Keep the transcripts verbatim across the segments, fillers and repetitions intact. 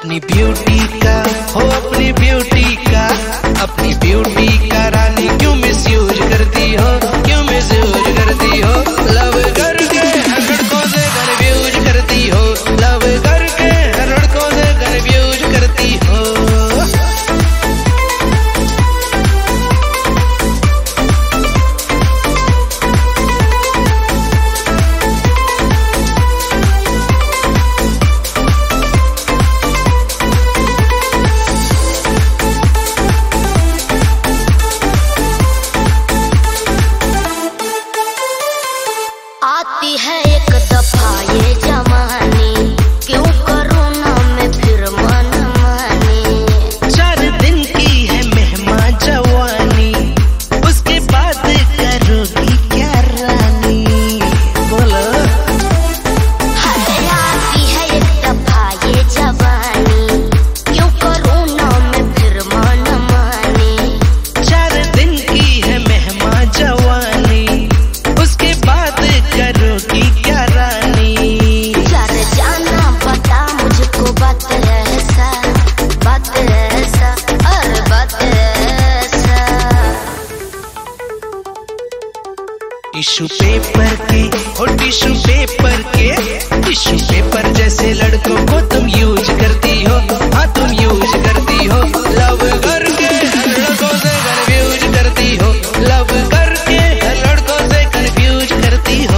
अपनी ब्यूटी का हो अपनी ब्यूटी का अपनी ब्यूटी का रानी क्यों मिसयूज करती हो, क्यों मिसयूज करती हो। लव करके हर लड़कों से कन्फ्यूज करती हो, लव करके हर लड़कों से कन्फ्यूज करती हो। आती है एक दफा ये जवानी, क्यों करूँ ना मैं फिर मन मानी। चार दिन की है मेहमान जवानी, उसके बाद करोगी क्या रानी, बोलो। आती है एक दफा ये जवानी, क्यों करूँ ना मैं फिर मन मानी। चार दिन की है मेहमान जवानी, उसके बाद करोगी क्या रानी। यार जाना बता मुझको बात ऐसा, बात ऐसा, अरे बात ऐसा। टिश्यू पेपर के हो टिश्यू पेपर के टिश्यू पेपर जैसे लड़कों को तुम यूज करती हो, हाँ तुम यूज करती हो। लव करके हर लड़कों से कन्फ्यूज करती हो, लव करके हर लड़कों से कन्फ्यूज करती हो।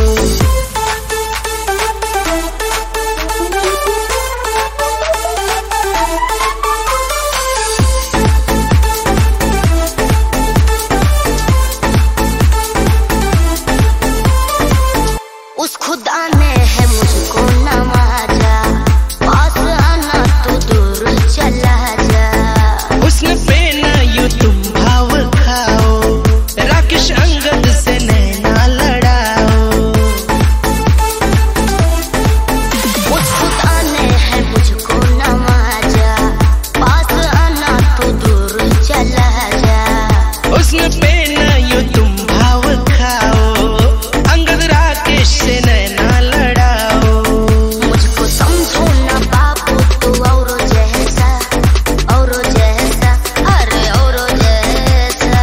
उस खुदा ने है मुझको नवाजा, पास आना तो दूर चला जा। उसने पहना यूं तुम भाव खाओ, राकेश अंगद से नैना लड़ाओ। उस खुदा ने है मुझको नवाजा, पास आना तो दूर चला जा। उसने पहना यूं तुम भाव खाओ, अंगद राकेश से नैना लड़ाओ। मुझको समझो ना बाबू तू औरों जैसा, औरों जैसा, अरे औरों जैसा।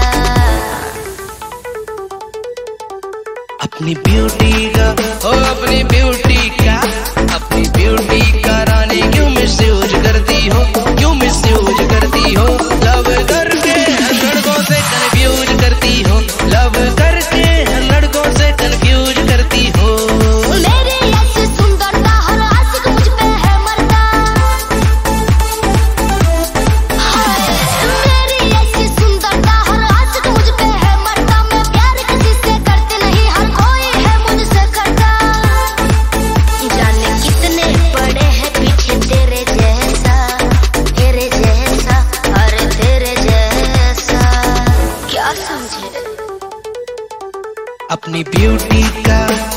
अपनी ब्यूटी का ओ अपनी ब्यूटी का अपनी ब्यूटी का रानी क्यों मिसयूज करती हो, क्यों मिसयूज करती हो। लव करके हर लड़कों से कन्फ्यूज करती हो, लव करके हर लड़कों से कन्फ्यूज करती हो। मेरी ऐसी सुंदरता हर आशिक मुझ पे है मरता। हाय, मेरी ऐसी सुंदरता हर आशिक मुझ पे है मरता। मैं प्यार किसी से करती नहीं, हर कोई है मुझसे करता। जाने कितने पड़े हैं पीछे तेरे जैसा, तेरे जैसा, अरे तेरे जैसा। क्या समझे अपनी ब्यूटी का